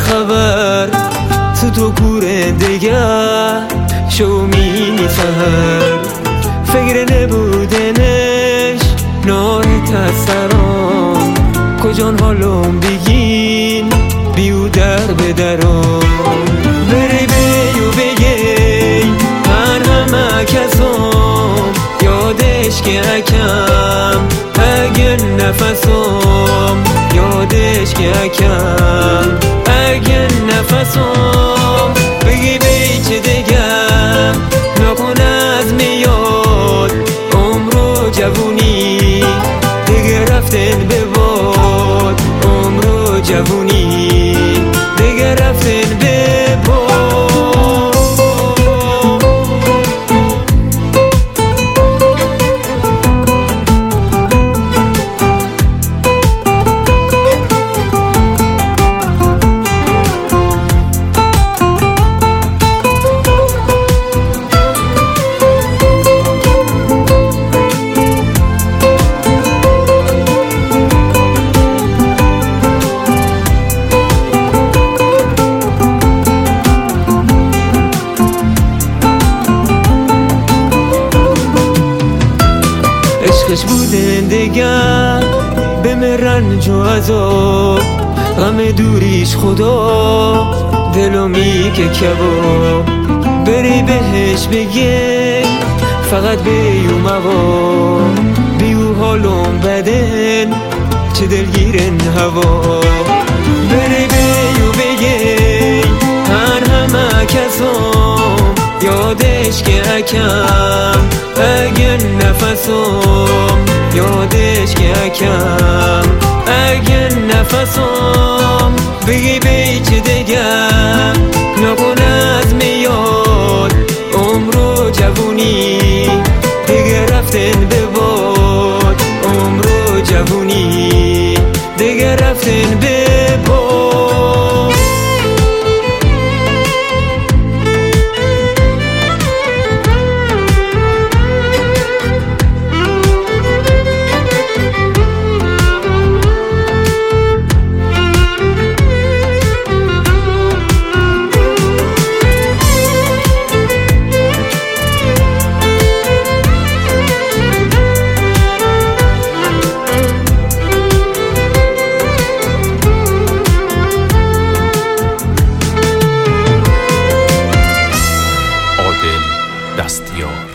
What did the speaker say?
خبر تو کوره دیگه شو می‌نیفر فکر نبودنش ناهت از سرام کجان حالم بگین بیو در به درام بری بیو بگی من همه کسام یادش که اکم اگه نفسام یادش که اکم اگه نفسام بگی بی چه دگم نکن از میاد عمر و جوونی دیگه رفتن به باد عمر و جوونی دیگه رفتن به باد عشقش بودن دیگر به رنج و عذاب غم دوریش خدا دلو میگه کباب بری بهش بگه فقط بیو موا بیو حالم بدن چه دلگیرن هوا بری بیو بگه هر همه کسام یادش که اکم اگه نفسام یادش که اکم اگه نفسام بگی بی چه دگم نکن از میاد عمر و جوونی دیگه رفتن به باد عمر و جوونی دیگه رفتن به باد دستیار